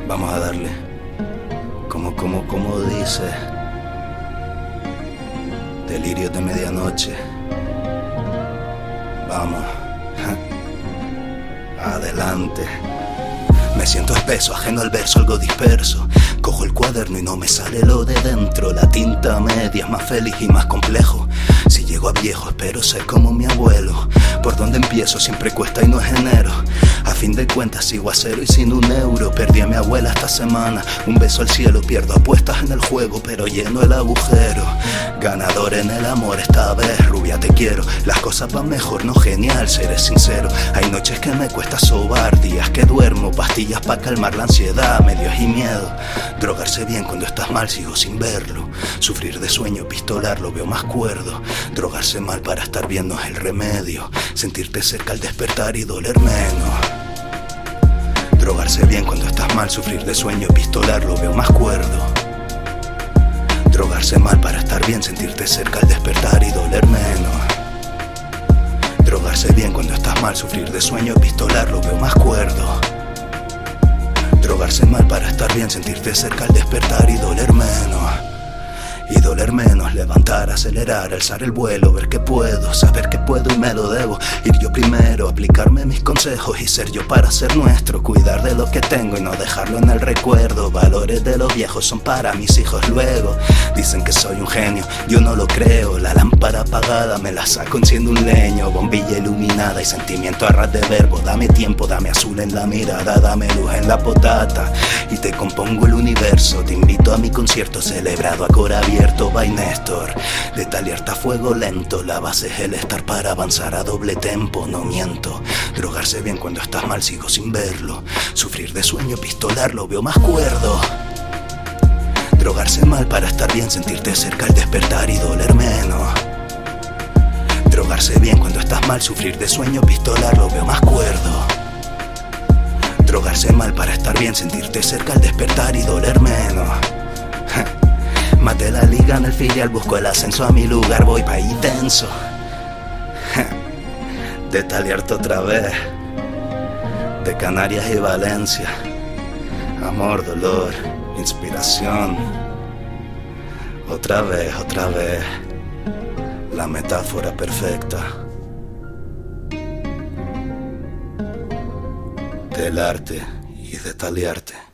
Vamos a darle. Como dice. Delirios de medianoche. Vamos. Adelante. Me siento espeso, ajeno al verso, algo disperso. Cojo el cuaderno y no me sale lo de dentro. La tinta media es más feliz y más complejo. Si llego a viejo espero ser como mi abuelo. Por donde empiezo siempre cuesta y no es enero. A fin de cuentas sigo a cero y sin un euro. Perdí a mi abuela esta semana. Un beso al cielo, pierdo apuestas en el juego, pero lleno el agujero. Ganador en el amor esta vez, rubia te quiero. Las cosas van mejor, no genial, seré sincero. Hay noches que me cuesta sobar, días que duermo, pastillas para calmar la ansiedad, medios y miedo. Drogarse bien cuando estás mal, sigo sin verlo. Sufrir de sueño, pistolar, lo veo más cuerdo. Drogarse mal para estar bien no es el remedio. Sentirte cerca al despertar y doler menos. Drogarse bien cuando estás mal, sufrir de sueño, pistolar, lo veo más cuerdo. Drogarse mal para estar bien, sentirte cerca al despertar y doler menos. Drogarse bien cuando estás mal, sufrir de sueño, pistolar, lo veo más cuerdo. Drogarse mal para estar bien, sentirte cerca al despertar y doler menos. Y doler menos, levantar, acelerar, alzar el vuelo, ver que puedo, saber que puedo y me lo debo. Ir yo primero, aplicarme mis consejos y ser yo para ser nuestro. Cuidar de lo que tengo y no dejarlo en el recuerdo. Valores de los viejos son para mis hijos luego. Dicen que soy un genio, yo no lo creo. La lámpara apagada me la saco enciendo un leño. Bombilla iluminada y sentimiento a ras de verbo. Dame tiempo, dame azul en la mirada, dame luz en la potata y te compongo el universo. Te invito a mi concierto celebrado a cora abierto. By Néstor, de Talierta a fuego lento. La base es el estar para avanzar a doble tempo. No miento, drogarse bien cuando estás mal, sigo sin verlo. Sufrir de sueño, pistolar, lo veo más cuerdo. Drogarse mal para estar bien, sentirte cerca al despertar y doler menos. Drogarse bien cuando estás mal, sufrir de sueño, pistolar, lo veo más cuerdo. Drogarse mal para estar bien, sentirte cerca al despertar y doler menos. Maté la liga en el filial, busco el ascenso a mi lugar, voy pa' ahí tenso. De Talierta otra vez, de Canarias y Valencia. Amor, dolor, inspiración. Otra vez, la metáfora perfecta del arte y de Talierta.